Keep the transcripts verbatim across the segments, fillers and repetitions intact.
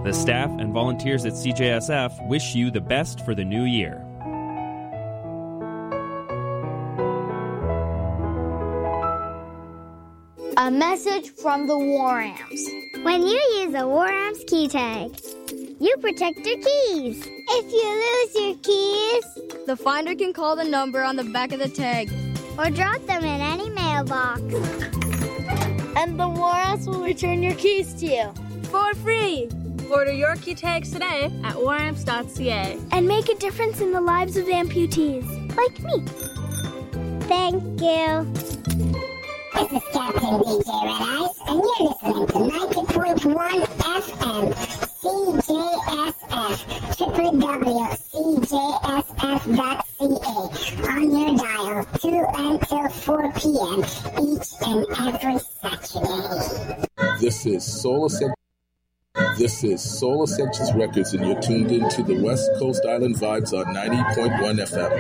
The staff and volunteers at C J S F wish you the best for the new year. A message from the War-Amps. When you use a War-Amps key tag, you protect your keys. If you lose your keys, the finder can call the number on the back of the tag or drop them in any mailbox. And the War-Amps will return your keys to you for free. Order your key tags today at war amps dot c a and make a difference in the lives of amputees like me. Thank you. This is Captain D J Red Eyes, and you're listening to ninety point one F M, C J S F, w w w dot c j s f dot c a, on your dial two until four p.m. each and every Saturday. This is Soul Essentials. This is Soul Essentials Records, and you're tuned in to the West Coast Island Vibes on ninety point one F M.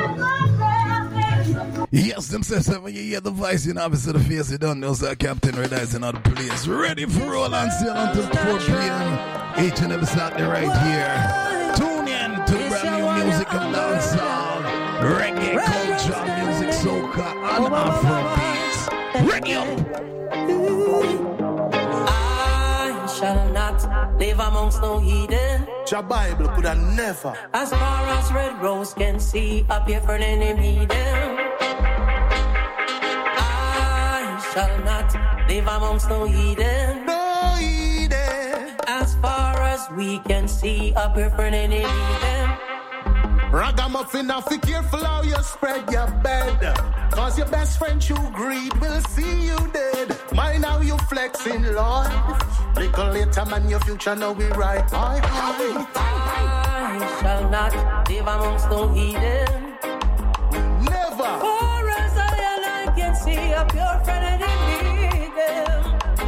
Yes, them says when you hear the voice, you know, obviously the face, you don't know, so Captain Red Eyes in other place. Ready for roll and sail until four p.m. Each and every Saturday right here. Tune in to brand new music of dancehall, reggae culture, music, soca, and Afro beats. Ready up! Shall not live amongst no heathen. Your Bible could have never. As far as red rose can see, up here for an enemy them. I shall not live amongst no heathen. No heathen. As far as we can see, up here for an enemy them. Ragamuffin, now be careful how you spread your bed. Cause your best friend you greed will see you dead. Mind how you flexing, Lord. Little later, man, your future now we right. I, I, I shall not live amongst no heathen. Never. For as I and I can see a pure friend and enemy them.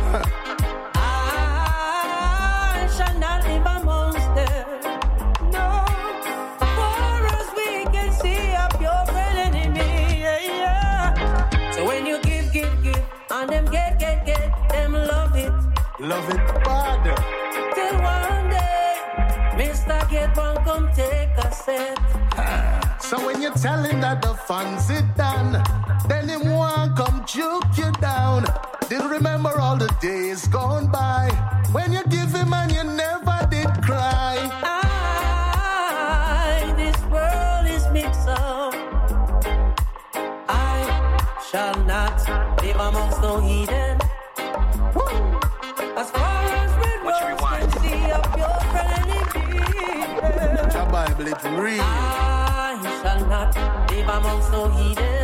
I shall not live amongst them. No. For as we can see a pure friend and enemy. Yeah, yeah. So when you give, give, give, and them get, get, get, them love it. Love it bad. Till one day, Mister Get One come take a set. So when you tell him that the fun's it done, then him want come juke you down. Did remember all the days gone by when you give him and you never did cry. I, this world is mixed up. I shall not live amongst no heathen. Woo. As far as red rose can see up your friendly people. Your Bible, it's real. I shall not live amongst no heathen.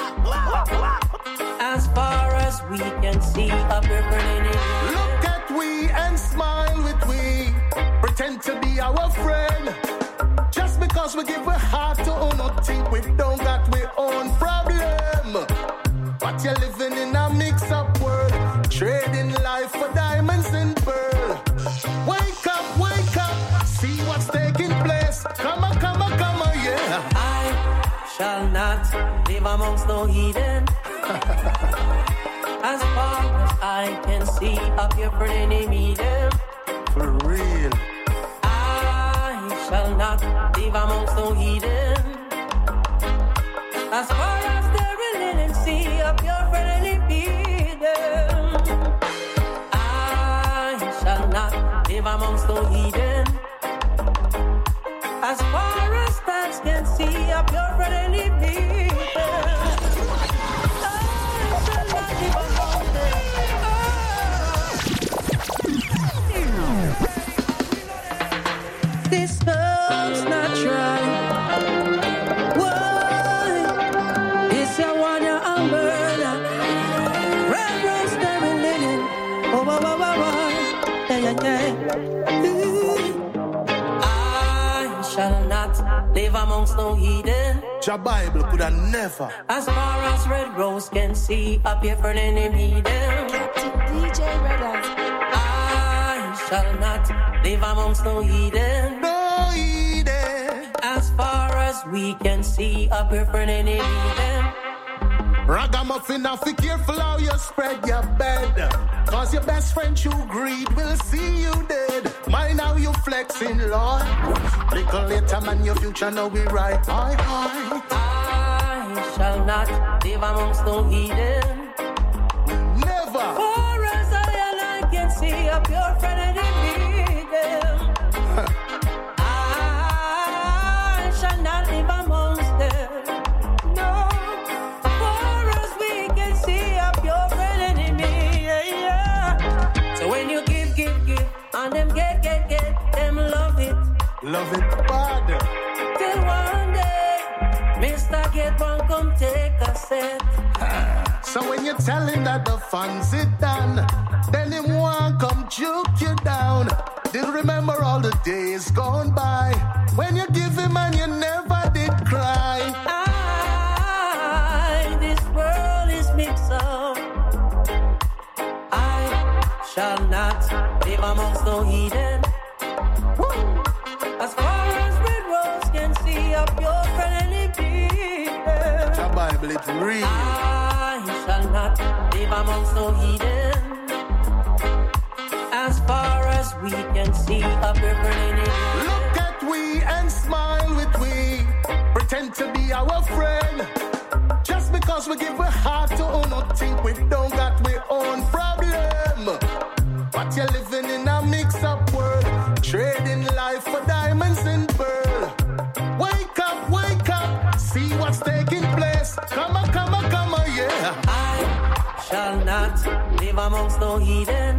As far as we can see up your friendly people. Look at we and smile with we. Pretend to be our friend. Just because we give a heart to own, not think we don't got we own problem. But you're living in a mix-up world, trading life for diamonds and pearl. Wake up, wake up, see what's taking place. Come on, come on, come on, yeah. I shall not live amongst no heathen. As far as I can see, up here for enemy them. For real. I shall not live amongst no heathen. As far as they're willing and see up your friendly people. I shall not live amongst no heathen. As far as stars can see up your friendly people. I shall not live amongst them. This love's not right. I shall not live amongst no heathen. Your Bible could have never. As far as red rose can see, up here for an enemy them. Captain D J Red Eyes. I shall not live amongst no heathen. No heathen. As far as we can see, up here for an enemy them. Ragamuffin, now be careful how you spread your bed. Cause your best friend you greed will see you dead. Mind how you flexing, Lord. Little later, man, your future now be right. I, I, I shall not live amongst no heathen. Never. For as I and I can see a pure friend and meet them. I shall not live amongst them. No. For as we can see a pure friend enemy. Yeah, yeah. So when you give, give, give, and them get, get, get, them love it. Love it bad. Till one day, Mister Get One come take a set. So when you tell him that the fun's it done, then him want come juke you down. Did remember all the days gone by when you give him and you never did cry. I, this world is mixed up. I shall not live amongst no heathen. Woo. As far as red rose can see up your friendly people. The Bible it's real. I shall not live amongst no heathen. As far as we can see up your friendly people. Look at we and smile with we. Pretend to be our friend. Just because we give a heart to who not think we don't got we own problem. But you're living in a mix-up world. Trading life for diamonds and pearl. Wake up, wake up. See what's taking place. Come on, come on, come on, yeah. I shall not live amongst no heathen.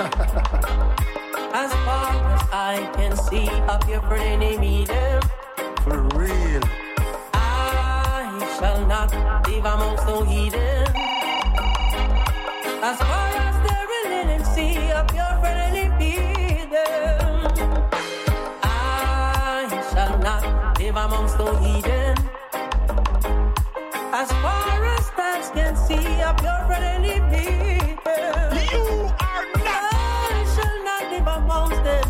As far as I can see up your friend enemy them. For real. I shall not live amongst no heathen. As far as they're willing and see up your friendly people. I shall not live amongst no heathen. As far as stars can see up your friendly people. You are not. I shall not live amongst them.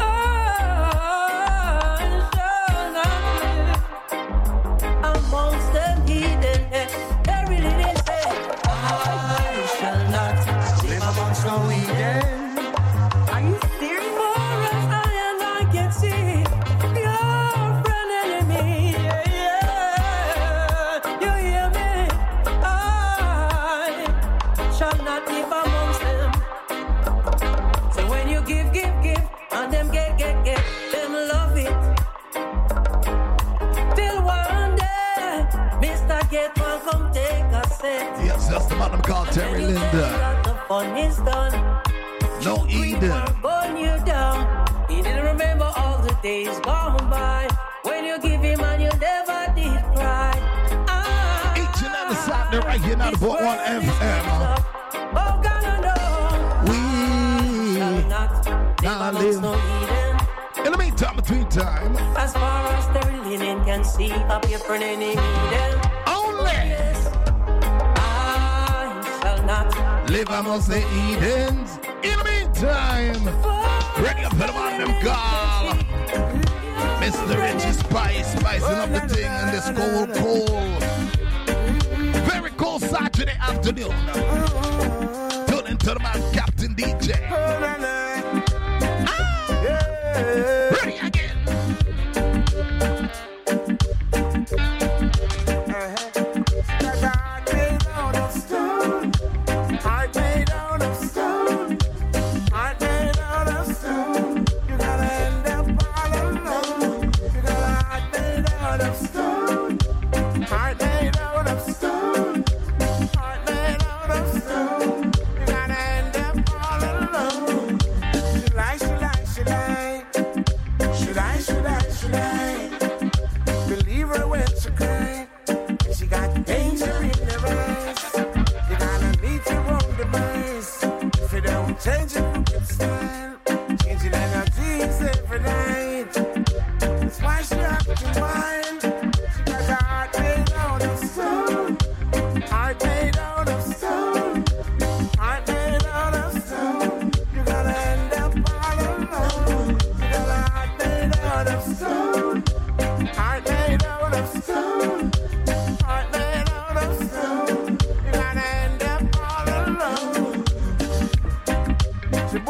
I shall not live amongst them heathen. They really did say, I shall not live amongst no heathen. Are you serious? For as I and I can see your friend enemy. Yeah, yeah. You hear me? I shall not live amongst them. So when you give, give, give, and them get, get, get, them love it. Till one day, Mister Get One come take a set. Yes, that's the man called Terry Linda. The fun is done. No Eden. Burn you down. He didn't remember all the days gone by when you give him and you never did cry. Ah, Each and every Saturday right here on the one F M. Oh, God, I know. We shall not now live amongst live. no heathen. In the meantime, between time, As far as the linen can see up your friend enemy them. only Yes, I shall not live amongst the Edens. In the meantime, ready up for the man them call Mister Richie Spice, spicing up the thing in this cold, cold, very cold Saturday afternoon. Tune into the man Captain D J. Ah, ready again. Heart made out of stone. Heart made out of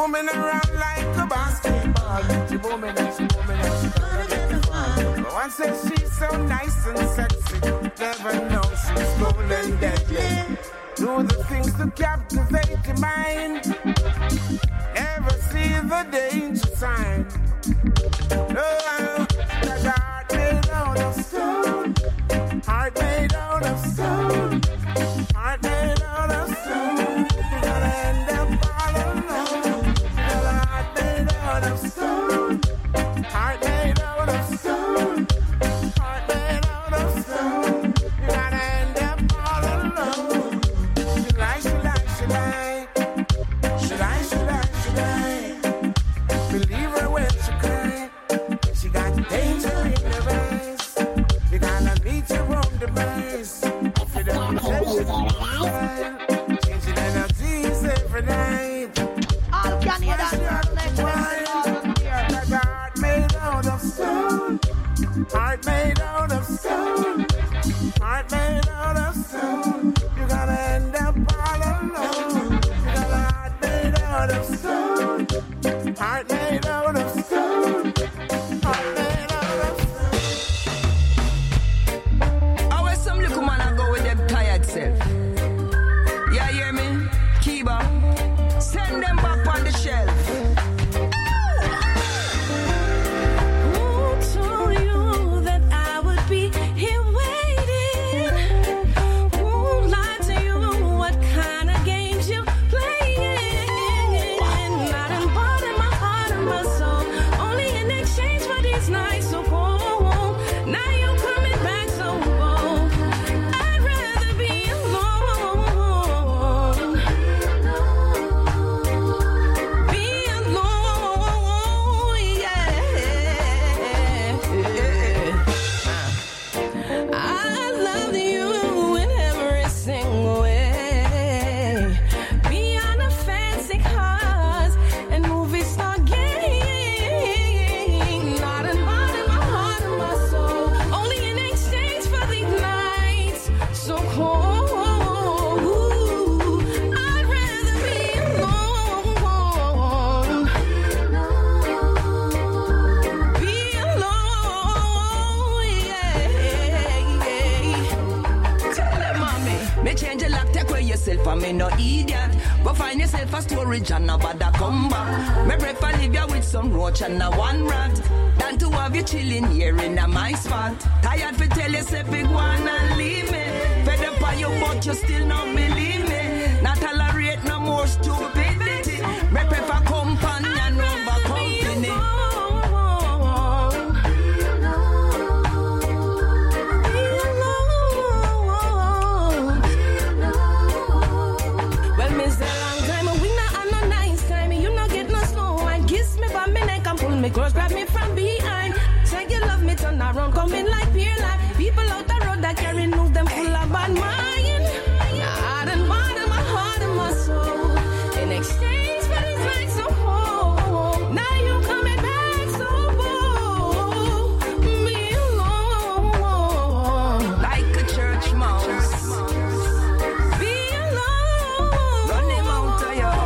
booming around like a basketball. She booming and she booming and she gonna get the fall. But one says she's so nice and sexy, never know she's cold and deadly. Do the things to captivate your mind, never see the danger sign. No, the heart made out of stone, heart made out of stone, heart made out of stone. You're gonna end up all alone. The heart made out of stone, heart made out of stone, heart made out of stone. You're gonna end up all alone. Should I, should I, should I, should I, should I, should I believe her when she cry? She got danger in her eyes. You're gonna meet your own demise. If you don't change it, changing energies every night. All can hear that next one. Like a heart made out of stone, heart made out of stone, heart made out of stone. You're gonna end up all alone. You got a heart made out of stone, heart made out of stone, heart made out of stone. How is some little man I go with them tired self? Yeah, hear me? Kiba, send them back on the shelf. Who told you that I would be here waiting? Who lied to you? What kind of games you playing? Not in body, my heart and my soul, only in exchange for these nights so cold. Now you coming back so bold. I'd rather be alone. Be alone, yeah. I love you in every single way. Beyond the fancy cars and movie star gang. Not in body, my heart and my soul, only in exchange for these nights so cold. I'd rather be alone. Be alone, yeah. Tell them, mommy. Me change the lock, take away yourself, and me no idiot. Go find yourself a storage and a bother come back. Me prefer leave you with some roach and a one rat than to have you chilling here in a my spot. Tired for tell yourself big one and leave me. Fed up on you but you still not believe me. Not tolerate no more stupidity. Me prefer companion over company. Well, miss a long time, we not on no nice time. You not get no slow wine. Kiss me by me neck and pull me close, grab me from behind. Say you love me, turn around, come in like beer like people out the road that carry news, them full of bad mind. Heart and mind and my heart and my soul. In exchange for these nights so cold. Now you coming back so bold. Be alone. Like a church mouse. Be alone. Run him out of your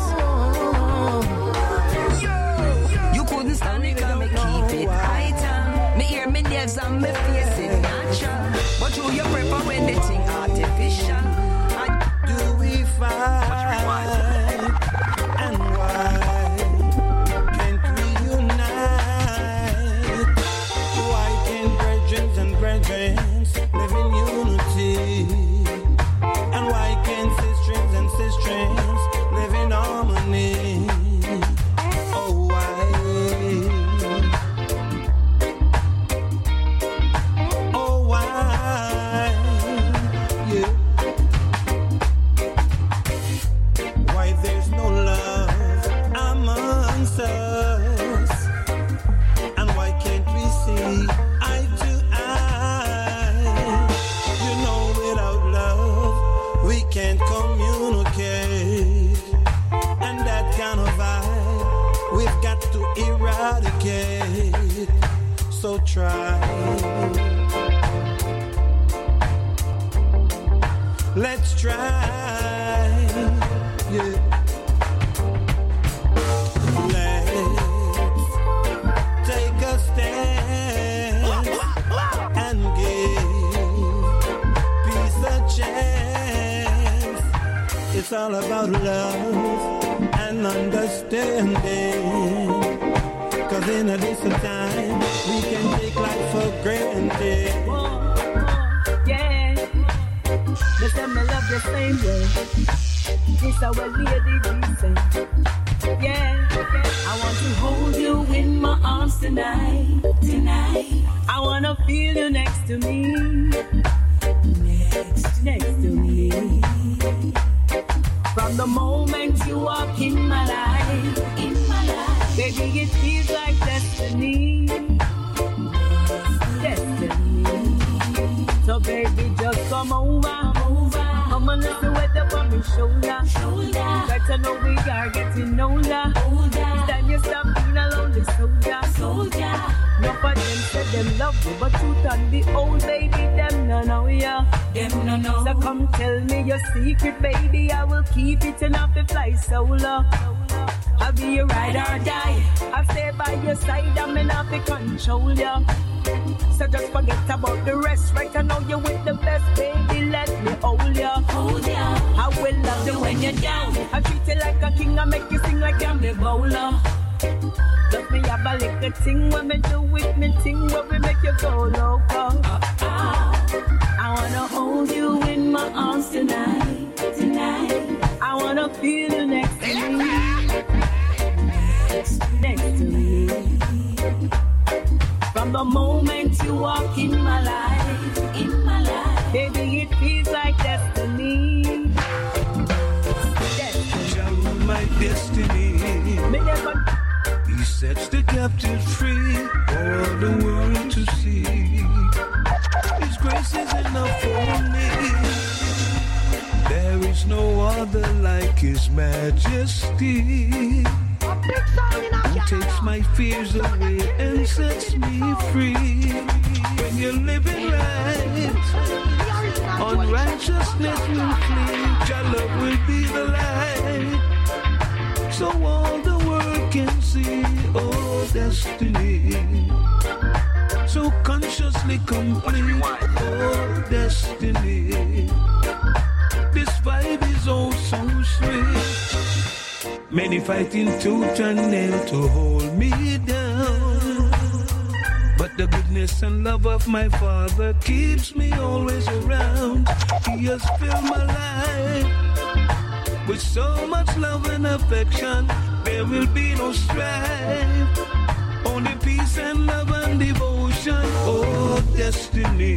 house. You couldn't stand it, come me keep it right on. Me hear me nails and me face it natural. But you you prefer when they think artificial. And Do we fight? And why can't we unite? Why can't brethren and brethren live in unity? And why can't sisters and sisters live in harmony? Oh, why? Oh, why? Yeah. Why there's no love amongst us? And why can't we see eye to eye? You know, without love, we can't communicate. And that kind of vibe, we've got to eradicate. So try. Let's try. Yeah. It's all about love and understanding. Cause in a decent time, we can take life for granted. Whoa, whoa, yeah. They say me love the same way. This our lady decent. Yeah, yeah. I want to hold you in my arms tonight, tonight. I wanna feel you next to me, next, next to me. From the moment you walk in my life, in my life, baby, it feels like destiny, destiny. So baby, just come over, over. Come on, let's do it up on my shoulder, shoulder. Better know we are getting older, older. It's time you stop being a lonely soldier, soldier. No for them say them love you, but you turn the old baby, them no know ya, them no know. So come tell me your secret, baby, I will keep it and have to fly solo. I'll be your ride or die. I'll stay by your side, I'm in have to control ya. So just forget about the rest. Right I know you're with the best, baby. Let me hold ya, hold ya. I will love you when you're down. I treat you like a king, I make you sing like I'm the bowler. Let me have a little thing when me do with me thing where we make you go loco. Uh, uh. I wanna hold you in my arms tonight, tonight. I wanna feel you next to me, next, next to me. From the moment you walk in my life, in my life, baby, it feels like destiny. Destiny. My destiny. Me never. He sets the captives free for all the world to see. His grace is enough for me. There is no other like His majesty. Who takes my fears away and sets me free. When you're living right, unrighteousness will flee. Your love will be the light, so all the world can see. Oh, destiny, so consciously complete. Oh, destiny, this vibe is oh so sweet. Many fighting tooth and nail to hold me down, but the goodness and love of my Father keeps me always around. He has filled my life with so much love and affection. There will be no strife, only peace and love and devotion. Oh, destiny,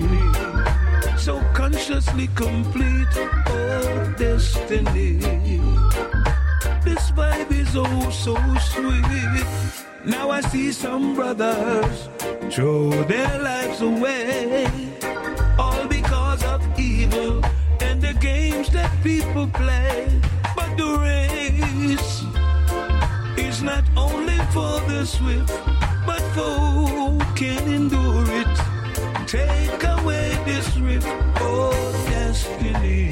so consciously complete. Oh, destiny, this vibe is oh so sweet. Now I see some brothers throw their lives away, all because of evil and the games that people play. But the race is not only for the swift, but for who can endure it. Take away this rift, oh destiny,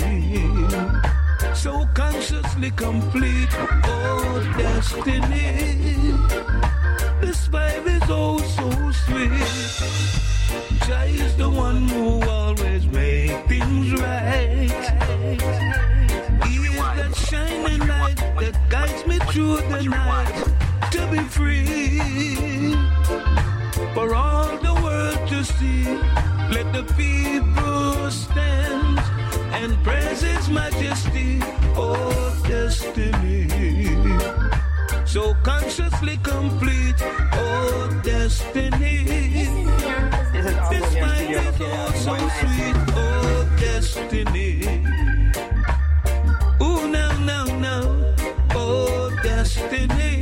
so consciously complete. Oh destiny, this vibe is oh so sweet. Jah is the one who always makes things right. He is that shining light that guides me through the night. To be free, for all the world to see. Let the people stand and praise His majesty. Oh destiny, so consciously complete. Oh destiny, this mind is oh so sweet. Oh destiny, ooh now now now. Oh destiny,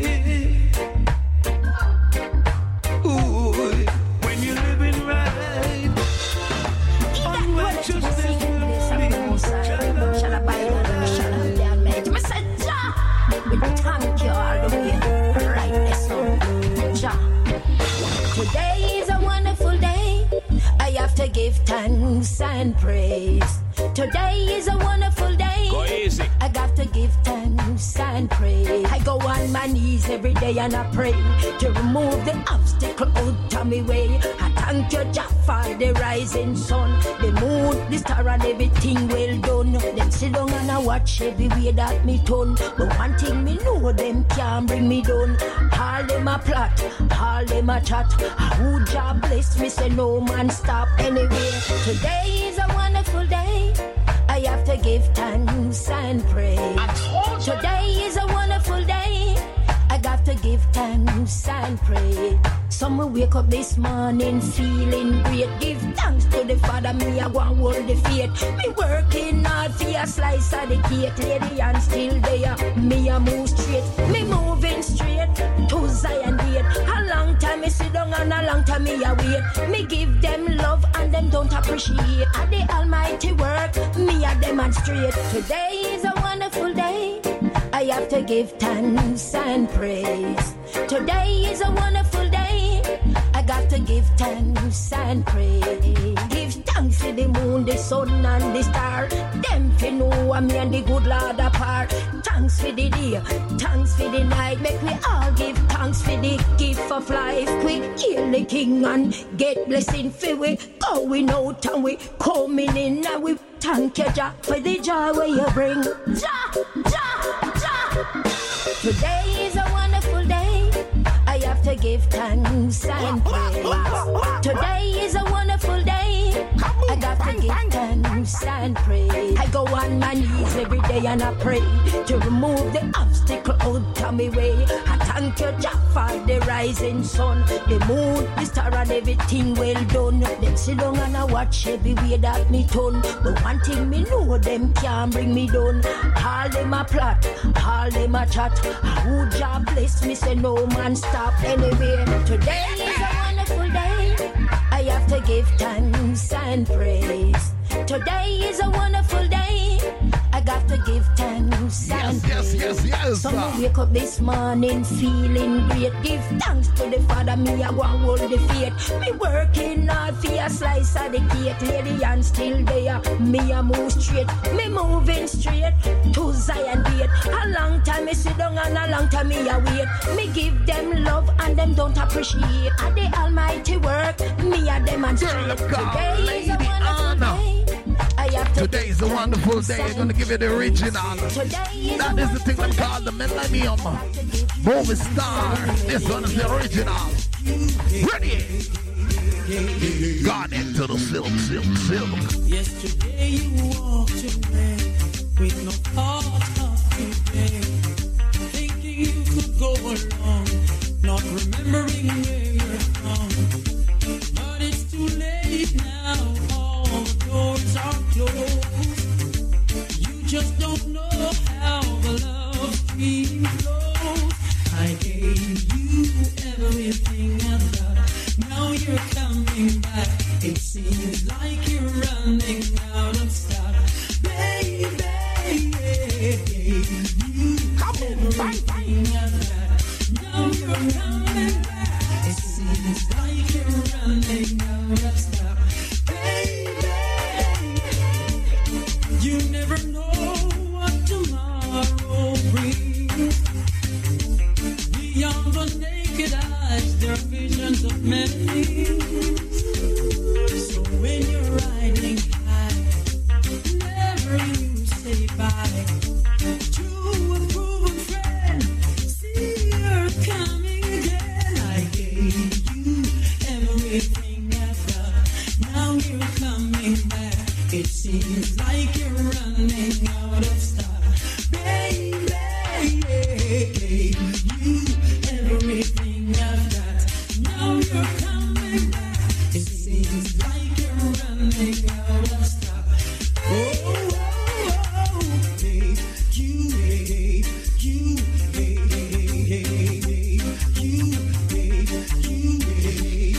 ooh, when you're living right, unrighteousness will flee. Shall I buy it? Shall I damage? Me say Jah, we thank you all the way. Right this song, Jah. Today is a wonderful day. I have to give thanks and praise. Today is a wonderful day. Go easy. I got to give thanks and praise. I go on my knees every day and I pray to remove the obstacle out of my way. I thank you, Jah, for the rising sun, the moon, the star and everything well done. Them sit down and I watch every way that me turn. But one thing me know, them can't bring me down. All them a plot, all them a chat. Who job bless me, say no man stop. Anyway, today is a wonderful day. I have to give thanks and praise. Today is a wonderful day. I got to give thanks and pray. Some will wake up this morning feeling great. Give thanks to the Father, me I go and hold the faith. Me working hard for a slice of the cake. Lady and still there, me I move straight. Me moving straight to Zion gate. A long time me sit down and a long time me I wait. Me give them love and them don't appreciate. At the almighty work, me I demonstrate. Today is a wonderful day. I have to give thanks and praise. Today is a wonderful day. I got to give thanks and praise. Give thanks to the moon, the sun and the star. Them fi know me and the good Lord apart. Thanks for the day, thanks for the night. Make we all give thanks for the gift of life. We hail the King and get blessing for we going out and we coming in and we thank you, Jah, for the joy where you bring. Jah, Jah, Jah. Today is a wonderful day. I have to give thanks and praise. Today is a wonderful day. I got to give thanks and praise. I go on my knees every day and I pray to remove the obstacle out of my way. I thank you, Jah, for the rising sun, the moon, the star and everything well done. Them sit down and I watch every way that me turn. But one thing me know, them can't bring me down. All them a plot, all them a chat. Who Jah bless me, say no man stop. Anyway, today is a wonderful day. I have to give thanks and praise. Today is a wonderful day. I got to give thanks yes, and yes, praise. yes, yes, Some yes. wake up this morning feeling great. Give thanks to the Father, me I go and hold the faith. Me working hard for a slice of the cake. Lady and still there, me I move straight. Me moving straight to Zion gate. A long time me sit down and a long time me I wait. Me give them love and them don't appreciate. At the almighty work, me I demonstrate. Today is a wonderful day. I have to Today is a wonderful day. I'm gonna give you the original. That is the thing we call the Millennium Movie Star. This one is the original. Ready? Gone into the silk, silk, silk. Yesterday you walked away with no thought of today, thinking you could go along, not remembering where you're from. But it's too late now. All the doors are closed. You just don't know how the love stream flows. I gave you everything I got. Now you're coming back. It seems like you're running out of stock. Baby, I gave you everything I got. Now you're coming back. It seems like you're running out of stock. You never know what tomorrow brings. Beyond the naked eyes, there are visions of many things. So when you're riding high, never you say bye to a proven friend. See her coming again. I gave you everything I've got. Now you're coming back. It seems like you're running out of stock. Baby, I gave you everything I've got. Now you're coming back. It seems like you're running out of stock. Oh, oh, oh, babe, you, babe, you, babe, babe, you, babe, you, babe,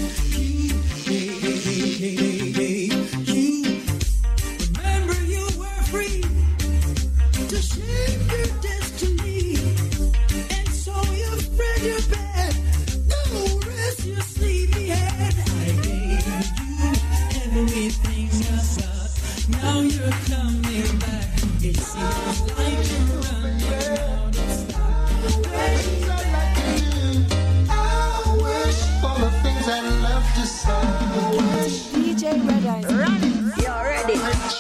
you, babe, babe, you. Remember you were free to shape your destiny, and so you spread your bed, no rest your sleepy head. I gave you everything I got. Now you're coming back. It seems like you're running out of stock. Things I'd like to do. I wish for the things I love to say. D J Red Eyes, run! You're ready.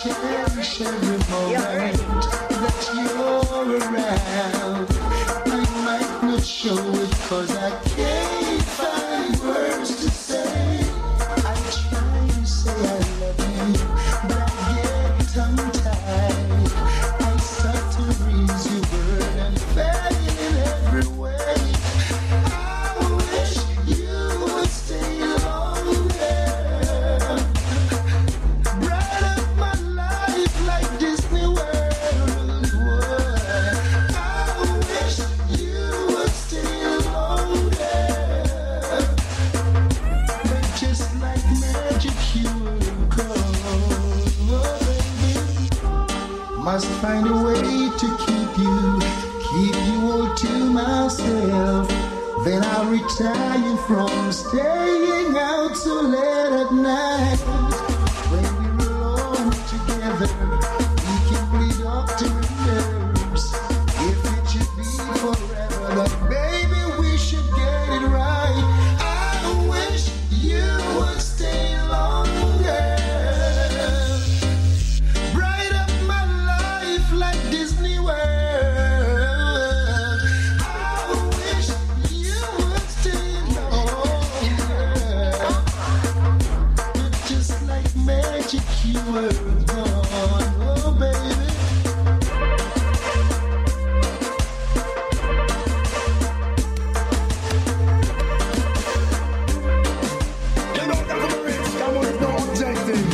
every moment that you're around. I might not show it cause I can't find words to say. I try to say I love you, but I get tongue-tied. I start to read your word and fail in every way. I wish you would stay longer. Bright up my life like Disney World would. I wish you would stay longer. But just like magic you would go, baby. Must find a way to keep you, keep you all to myself. Then I'll retire from staying out so late at night. When we're alone together, we can bleed off to nerves. If it should be forever, then baby we should get it right. I wish you would stay longer. Bright up my life like Disney World. I wish you would stay longer. But just like magic you were gone, oh baby. You know that I'm rich, come on, it's no objective.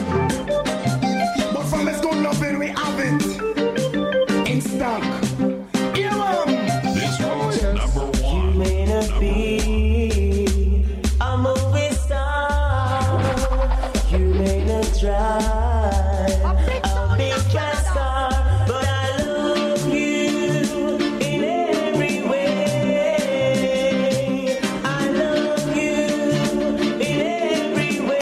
But from it's good loving, we have it in stock. Yeah, man. This one's number one. You may not be a movie star. You may not drive a big fast car, but I love you in every way. I love you in every way.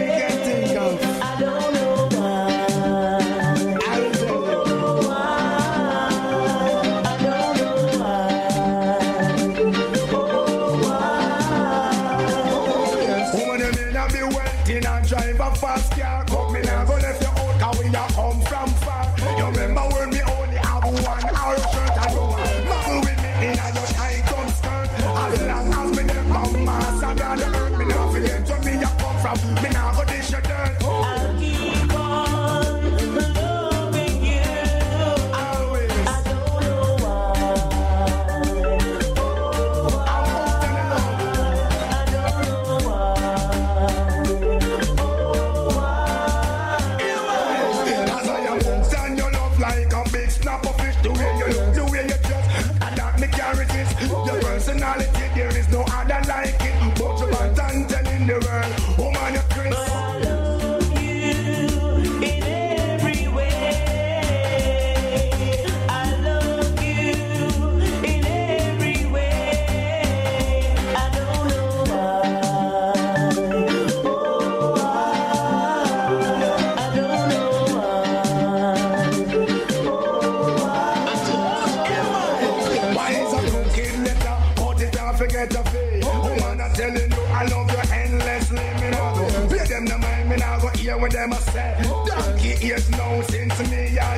I don't know why. I don't know why. I don't know why. Oh, why? Woman, you may not be wealthy and drive a fast car. Come me now, go left you out, cause we a come from far. You remember when me only have one hour shirt and go muggle with me in a your tight on skirt. As long as me them come mass and down the earth, me now forget where me a come from. Me now go dish your dirt. I'll keep on loving you. Always. I don't know why. Oh, why? I don't know why. Oh, why? As I am stand your love like a big snap of fish. The way you look, the way you dress, and that me carry this. Your personality, there is no other like it. But you are done telling the world, woman, you're Chris. But I love you in every way. I love you in every way. I don't know why. Oh, why? I don't know why. Oh, why? Why is a cooking letter? Cut it off, forget the fee. Woman, I'm telling you, I love you endlessly. Me now go pay them the mind, me now go hear what them a say. Donkey ears now since me, I